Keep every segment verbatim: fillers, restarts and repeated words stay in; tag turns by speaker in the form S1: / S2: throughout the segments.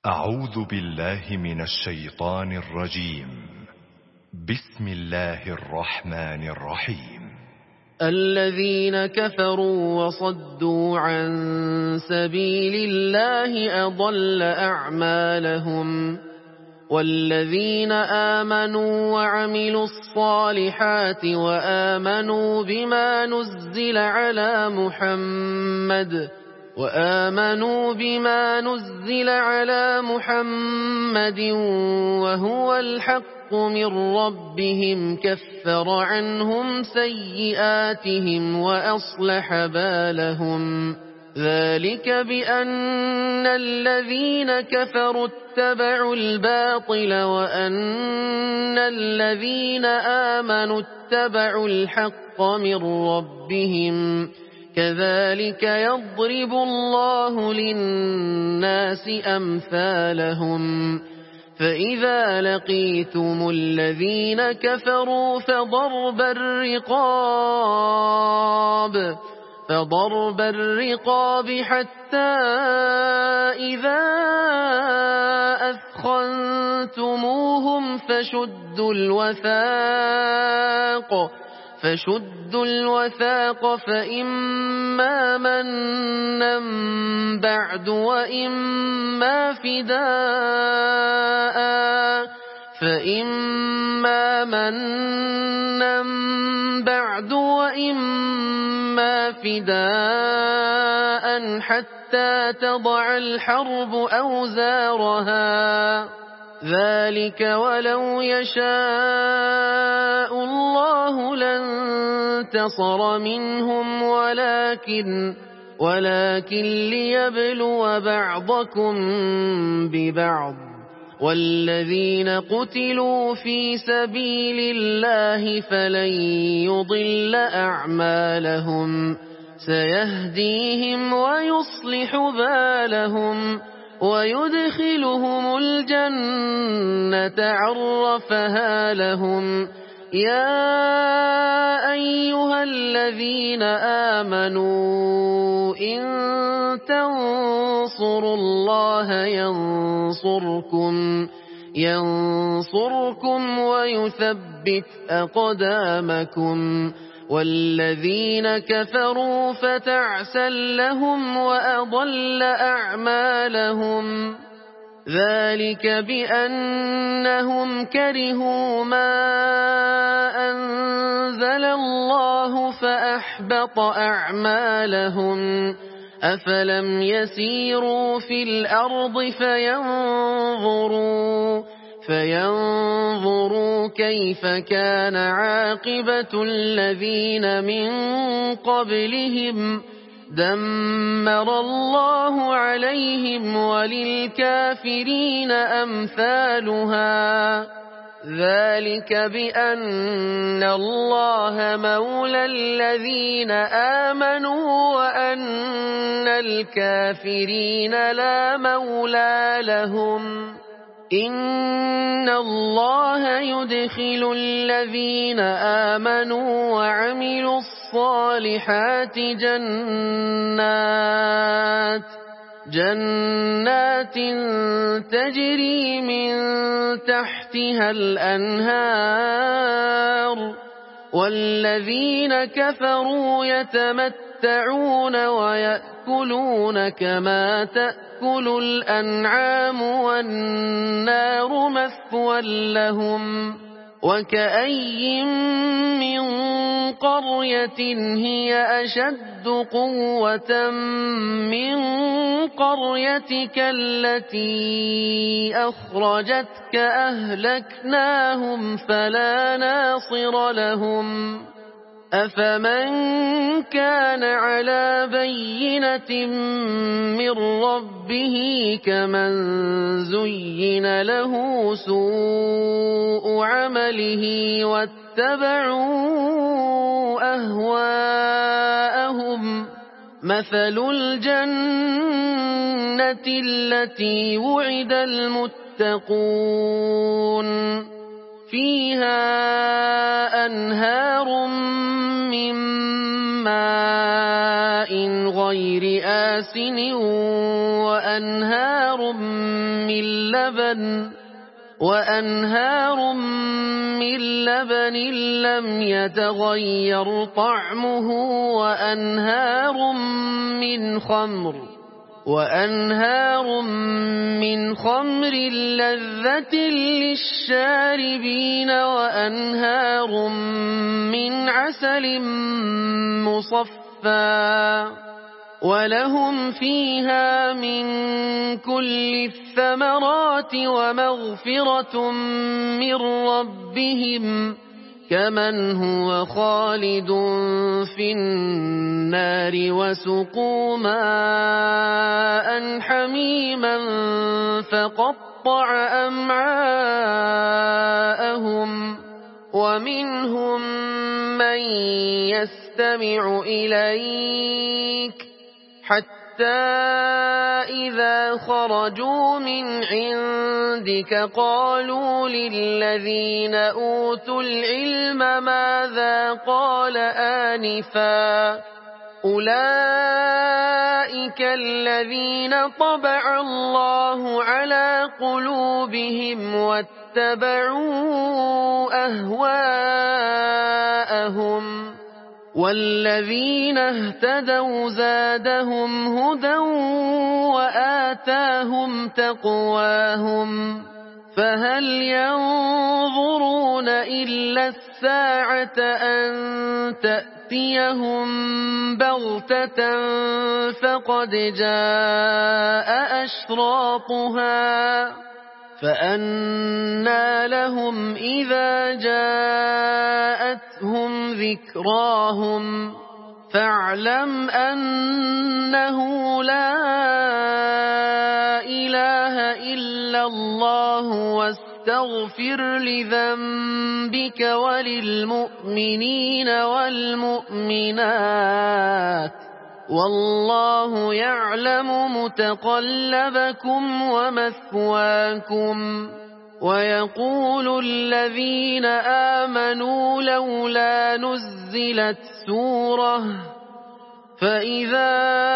S1: أعوذ بالله من الشيطان الرجيم. بسم الله الرحمن الرحيم.
S2: الذين كفروا وصدوا عن سبيل الله أضل أعمالهم، والذين آمنوا وعملوا الصالحات وآمنوا بما نزل على محمد وآمنوا بما نزل على محمد وهو الحق من ربهم كفر عنهم سيئاتهم وأصلح بالهم. ذلك بأن الذين كفروا اتبعوا الباطل وأن الذين آمنوا اتبعوا الحق من ربهم، كذلك يضرب الله للناس أمثالهم. فإذا لقيتم الذين كفروا فضرب الرقاب فضرب الرقاب حتى إذا أثخنتموهم فشدوا الوثاق فشدوا الوثاق فإما منا بعد وإما فداء فإما منا بعد وإما فداء حتى تضع الحرب أوزارها. ذلك ولو يشاء الله لانتصر منهم ولكن ولكن ليبلو بعضكم ببعض. والذين قتلوا في سبيل الله فلن يضل أعمالهم، سيهديهم ويصلح بالهم ويدخلهم الجنة عرفها لهم. يا أيها الذين آمنوا إن تنصروا الله ينصركم ينصركم ويثبت أقدامكم. والذين كفروا فتعسا لهم وأضل أعمالهم. ذلك بأنهم كرهوا ما أنزل الله فأحبط أعمالهم. أفلم يسيروا في الأرض فينظروا فينظروا كيف كان عاقبة الذين من قبلهم، دمر الله عليهم وللكافرين أمثالها. ذلك بأن الله مولى الذين آمنوا وأن الكافرين لا مولى لهم. إن الله يدخل الذين آمنوا وعملوا الصالحات جنات جنات تجري من تحتها الأنهار. والذين كفروا يتمتعون ويأكلون كما تأكل الأنعام والنار مثوى لهم. وكأي من قرية هي أشد قوة من قريتك التي أخرجتك أهلكناهم فلا ناصر لهم. أفمن كان على بينة من ربه كمن زين له سوء عمله واتبعوا أهواءهم. مثل الجنة التي وعد المتقون فيها أنهار من ماء غير آسن وأنهار من لبن وأنهار من لبن لم يتغير طعمه وأنهار من خمر وأنهار من خمر لذة للشاربين وأنهار من عسل مصفى ولهم فيها من كل الثمرات ومغفرة من ربهم كمن هو خالد في النار وسقوا ماء حميما فقطع أمعاءهم ومنهم من يستمع إليك حتى إذا خرجوا من عندك قالوا للذين أوتوا العلم ماذا قال آنفا أولئك الذين طبع الله على قلوبهم واتبعوا أهواءهم والذين اهتدوا زادهم هدى وآتاهم تقواهم فهل ينظرون إلا الساعة أن تأتيهم بغتة فقد جاء أشراطها فأنى لهم إذا جاءتهم ذكراهم فاعلم أنه لا إله إلا الله واستغفر لذنبك وللمؤمنين والمؤمنات والله يعلم متقلبكم ومثواكم ويقول الذين آمنوا لولا نزلت سورة فإذا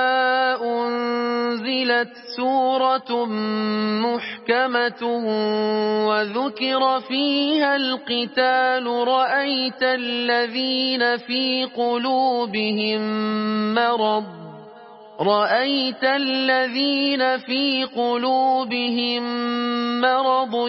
S2: أنزلت سورة محكمة وذكر فيها القتال رأيت الذين في قلوبهم مرض رأيت الذين في قلوبهم مرض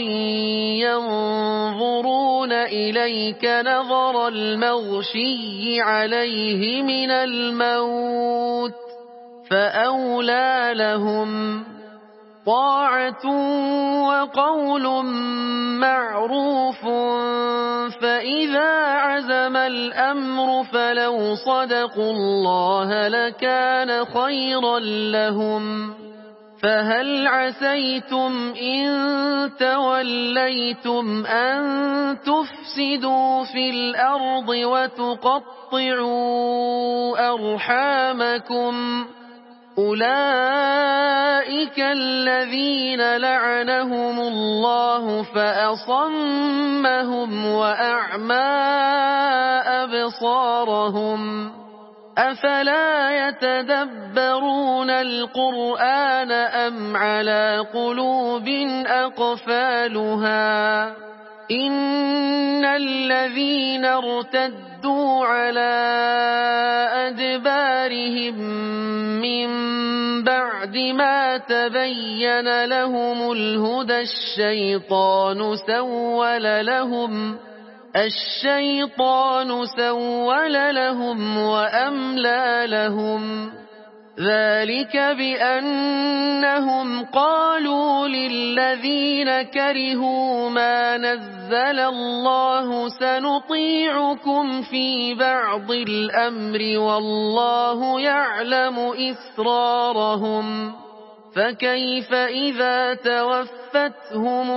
S2: ينظرون إليك نظر المغشي عليه من الموت فأولى لهم طاعة وقول معروف فإذا عزم الأمر فلو صدقوا الله لكان خيرا لهم فهل عسيتم إن توليتم أن تفسدوا في الأرض وتقطعوا أرحامكم أولئك الذين لعنهم الله فأصمهم وأعمى أبصارهم أفلا يتدبرون القرآن أم على قلوب أقفالها إن الذين ارتدوا على أدبارهم من بعد ما تبين لهم الهدى الشيطان سول لهم الشيطان سول لهم وأملى لهم ذلك بأنهم قالوا للذين كرهوا ما نزل الله سنطيعكم في بعض الأمر والله يعلم إسرارهم فكيف إذا توفتهم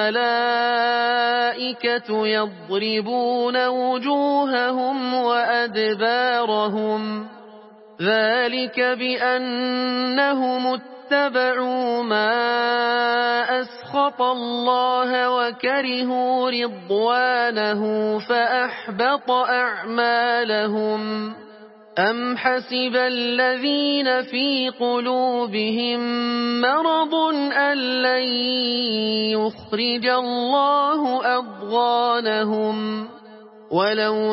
S2: الملائكة يضربون وجوههم وأدبارهم ذلك بأنهم اتبعوا ما أسخط الله وكرهوا رضوانه فأحبط أعمالهم أم حسب الذين في قلوبهم مرض أن لن يخرج الله أضغانهم ولو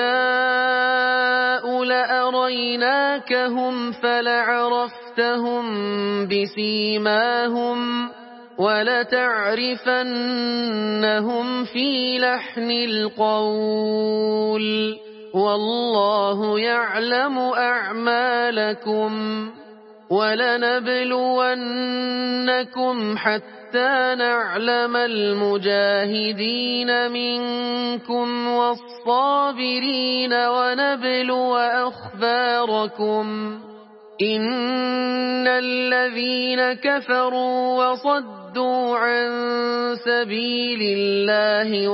S2: نشاء لأريناكهم فلعرفتهم بسيماهم ولتعرفنهم في لحن القول والله يعلم أعمالكم ولنبلونكم حتى نعلم المجاهدين منكم والصابرين ونبلو أخباركم إن الذين كفروا وصدوا عن سبيل الله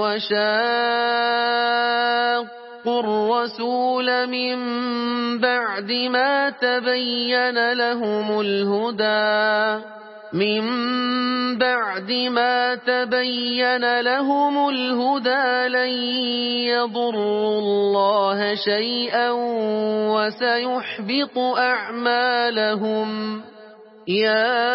S2: وشاقوا الرسول من بعد ما تبين لهم الهدى من بعد ما تبين لهم الهدى لن يضروا الله شيئا وسيحبط أعمالهم يا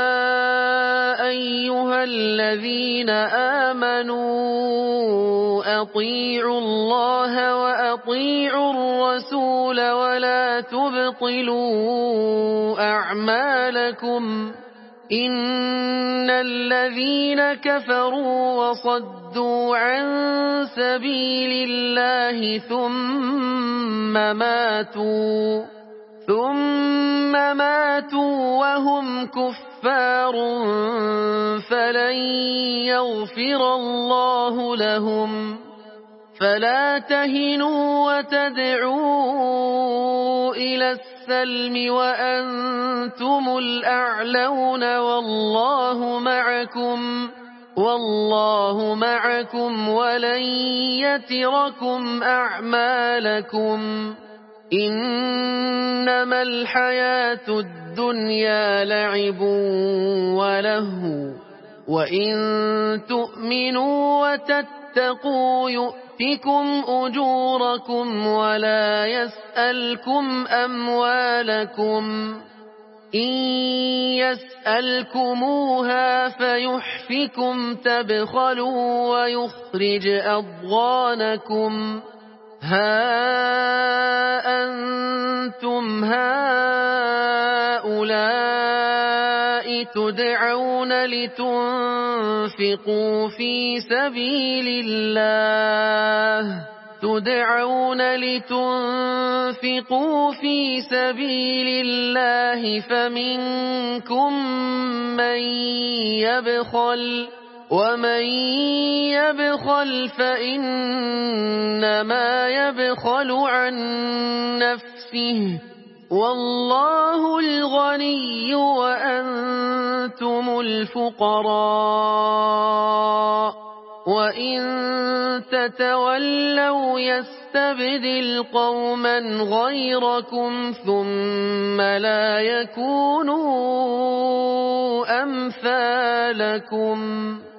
S2: أيها الذين آمنوا أطيعوا الله وأطيعوا الرسول ولا تبطلوا أعمالكم إن الذين كفروا وصدوا عن سبيل الله ثم ماتوا ثم ماتوا وهم كفار فلن يغفر الله لهم فلا تهنوا وتدعوا إلى السلم وأنتم الأعلون والله معكم والله معكم ولن يتركم أعمالكم إنما الحياة الدنيا لعب ولهو وإن تؤمنوا وتتقوا يؤتكم أجوركم ولا يسألكم أموالكم إن يسألكموها فيحفكم تبخلوا ويخرج أضغانكم ها أنتم هؤلاء تدعون لتنفقوا في سبيل الله تدعون لتنفقوا في سبيل الله فمنكم من يبخل ومن يبخل فإنما يبخل عن نفسه والله الغني وأنتم الفقراء وإن تتولوا يستبدل قوما غيركم ثم لا يكونوا أمثالكم